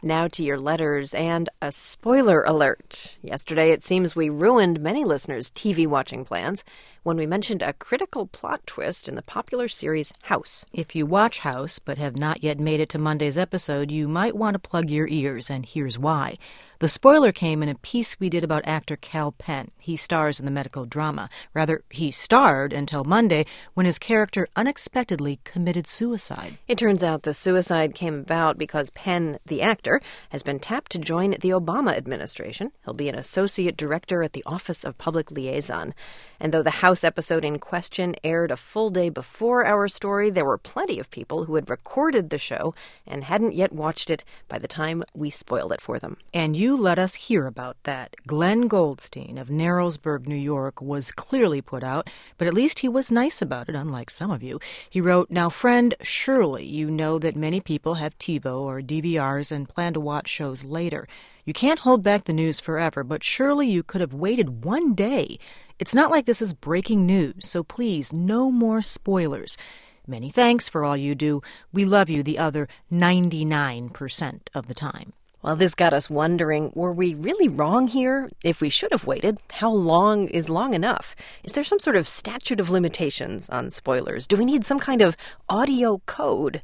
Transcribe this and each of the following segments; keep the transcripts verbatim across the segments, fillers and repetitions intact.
Now to your letters and a spoiler alert. Yesterday, it seems we ruined many listeners' T V watching plans when we mentioned a critical plot twist in the popular series House. If you watch House but have not yet made it to Monday's episode, you might want to plug your ears, and here's why. The spoiler came in a piece we did about actor Kal Penn. He stars in the medical drama. Rather, he starred until Monday when his character unexpectedly committed suicide. It turns out the suicide came about because Penn, the actor, has been tapped to join the Obama administration. He'll be an associate director at the Office of Public Liaison. And though the House episode in question aired a full day before our story, there were plenty of people who had recorded the show and hadn't yet watched it by the time we spoiled it for them. And you let us hear about that. Glenn Goldstein of Narrowsburg, New York, was clearly put out, but at least he was nice about it, unlike some of you. He wrote, "Now, friend, surely you know that many people have TiVo or D V Rs and plan to watch shows later. You can't hold back the news forever, but surely you could have waited one day. It's not like this is breaking news, so please, no more spoilers. Many thanks for all you do. We love you the other ninety-nine percent of the time." Well, this got us wondering, were we really wrong here? If we should have waited, how long is long enough? Is there some sort of statute of limitations on spoilers? Do we need some kind of audio code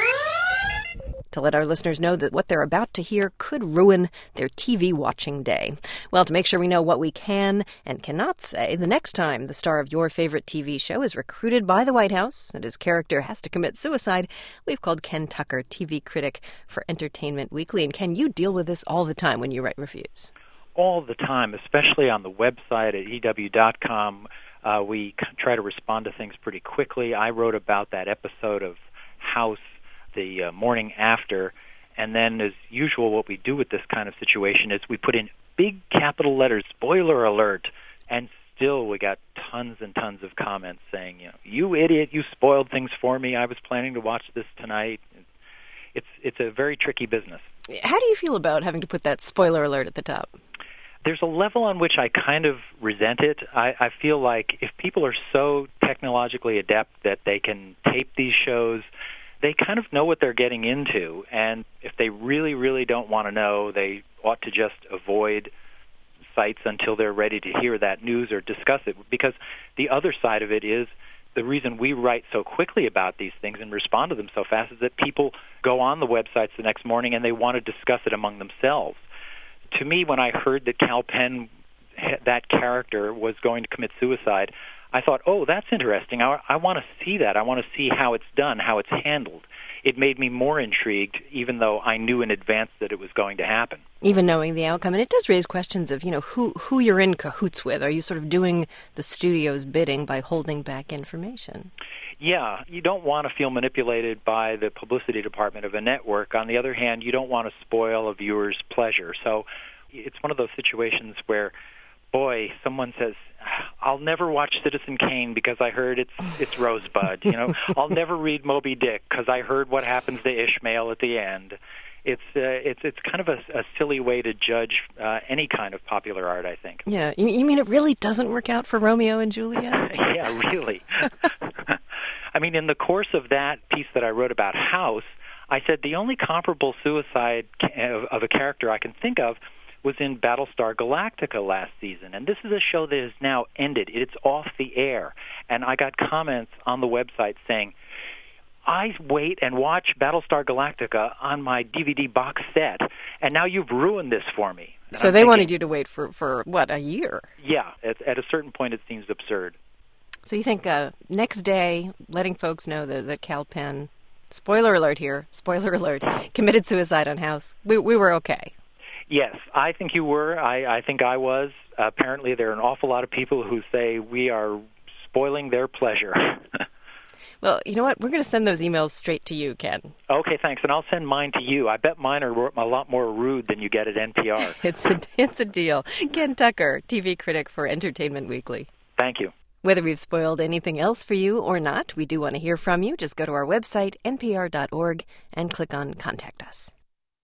to let our listeners know that what they're about to hear could ruin their T V watching day? Well, to make sure we know what we can and cannot say, the next time the star of your favorite T V show is recruited by the White House and his character has to commit suicide, we've called Ken Tucker, T V critic for Entertainment Weekly. And Ken, you deal with this all the time when you write reviews. All the time, especially on the website at E W dot com. Uh, we try to respond to things pretty quickly. I wrote about that episode of House the uh, morning after, and then as usual what we do with this kind of situation is we put in big capital letters, spoiler alert, and still we got tons and tons of comments saying, you know, you idiot, you spoiled things for me, I was planning to watch this tonight. It's it's a very tricky business. How do you feel about having to put that spoiler alert at the top? There's a level on which I kind of resent it. I, I feel like if people are so technologically adept that they can tape these shows, they kind of know what they're getting into, and if they really, really don't want to know, they ought to just avoid sites until they're ready to hear that news or discuss it. Because the other side of it is the reason we write so quickly about these things and respond to them so fast is that people go on the websites the next morning and they want to discuss it among themselves. To me, when I heard that Kal Penn, that character, was going to commit suicide, I thought, oh, that's interesting. I, I want to see that. I want to see how it's done, how it's handled. It made me more intrigued, even though I knew in advance that it was going to happen. Even knowing the outcome. And it does raise questions of, you know, who, who you're in cahoots with. Are you sort of doing the studio's bidding by holding back information? Yeah, you don't want to feel manipulated by the publicity department of a network. On the other hand, you don't want to spoil a viewer's pleasure. So it's one of those situations where, boy, someone says, I'll never watch Citizen Kane because I heard it's it's Rosebud. You know, I'll never read Moby Dick because I heard what happens to Ishmael at the end. It's uh, it's it's kind of a, a silly way to judge uh, any kind of popular art, I think. Yeah, you, you mean it really doesn't work out for Romeo and Juliet? Yeah, really. I mean, in the course of that piece that I wrote about House, I said the only comparable suicide of, of a character I can think of was in Battlestar Galactica last season. And this is a show that has now ended. It's off the air. And I got comments on the website saying, I wait and watch Battlestar Galactica on my D V D box set, and now you've ruined this for me. And so I'm they thinking, wanted you to wait for, for, what, a year? Yeah. At, at a certain point, it seems absurd. So you think uh, next day, letting folks know that, that Kal Penn, spoiler alert here, spoiler alert, committed suicide on House, we, we were okay? Yes, I think you were. I, I think I was. Uh, apparently, there are an awful lot of people who say we are spoiling their pleasure. Well, you know what? We're going to send those emails straight to you, Ken. Okay, thanks. And I'll send mine to you. I bet mine are a lot more rude than you get at N P R. it's, a, it's a deal. Ken Tucker, T V critic for Entertainment Weekly. Thank you. Whether we've spoiled anything else for you or not, we do want to hear from you. Just go to our website, N P R dot org, and click on Contact Us.